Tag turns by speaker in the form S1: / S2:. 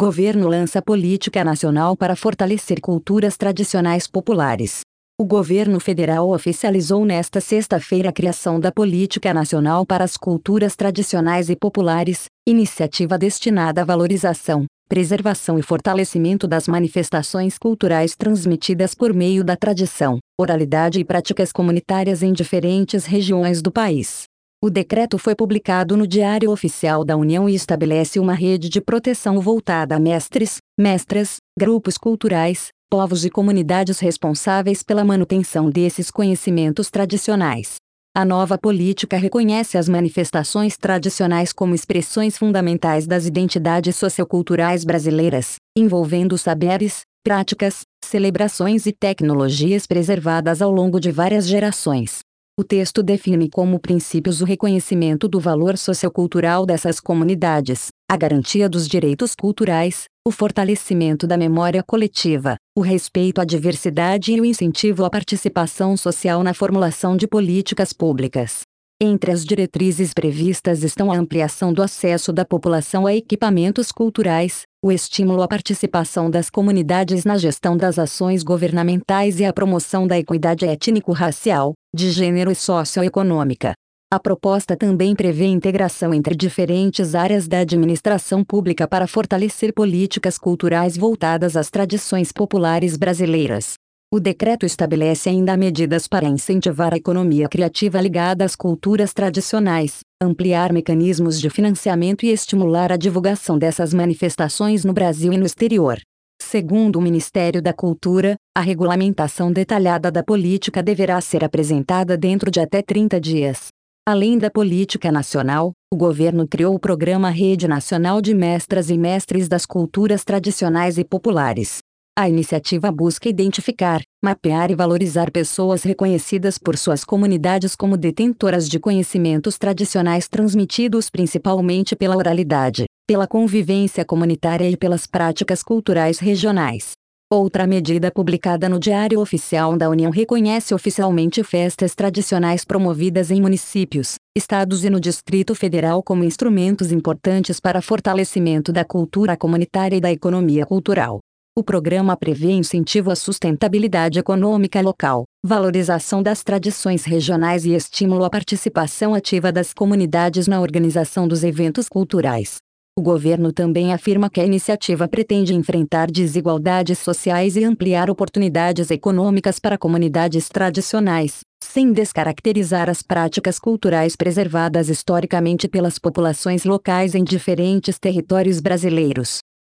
S1: Governo lança política nacional para fortalecer culturas tradicionais populares. O governo federal oficializou nesta sexta-feira a criação da Política Nacional para as Culturas Tradicionais e Populares, iniciativa destinada à valorização, preservação e fortalecimento das manifestações culturais transmitidas por meio da tradição, oralidade e práticas comunitárias em diferentes regiões do país. O decreto foi publicado no Diário Oficial da União e estabelece uma rede de proteção voltada a mestres, mestras, grupos culturais, povos e comunidades responsáveis pela manutenção desses conhecimentos tradicionais. A nova política reconhece as manifestações tradicionais como expressões fundamentais das identidades socioculturais brasileiras, envolvendo saberes, práticas, celebrações e tecnologias preservadas ao longo de várias gerações. O texto define como princípios o reconhecimento do valor sociocultural dessas comunidades, a garantia dos direitos culturais, o fortalecimento da memória coletiva, o respeito à diversidade e o incentivo à participação social na formulação de políticas públicas. Entre as diretrizes previstas estão a ampliação do acesso da população a equipamentos culturais, o estímulo à participação das comunidades na gestão das ações governamentais e a promoção da equidade étnico-racial, de gênero e socioeconômica. A proposta também prevê integração entre diferentes áreas da administração pública para fortalecer políticas culturais voltadas às tradições populares brasileiras. O decreto estabelece ainda medidas para incentivar a economia criativa ligada às culturas tradicionais, ampliar mecanismos de financiamento e estimular a divulgação dessas manifestações no Brasil e no exterior. Segundo o Ministério da Cultura, a regulamentação detalhada da política deverá ser apresentada dentro de até 30 dias. Além da política nacional, o governo criou o programa Rede Nacional de Mestras e Mestres das Culturas Tradicionais e Populares. A iniciativa busca identificar, mapear e valorizar pessoas reconhecidas por suas comunidades como detentoras de conhecimentos tradicionais transmitidos principalmente pela oralidade, pela convivência comunitária e pelas práticas culturais regionais. Outra medida publicada no Diário Oficial da União reconhece oficialmente festas tradicionais promovidas em municípios, estados e no Distrito Federal como instrumentos importantes para fortalecimento da cultura comunitária e da economia cultural. O programa prevê incentivo à sustentabilidade econômica local, valorização das tradições regionais e estímulo à participação ativa das comunidades na organização dos eventos culturais. O governo também afirma que a iniciativa pretende enfrentar desigualdades sociais e ampliar oportunidades econômicas para comunidades tradicionais, sem descaracterizar as práticas culturais preservadas historicamente pelas populações locais em diferentes territórios brasileiros.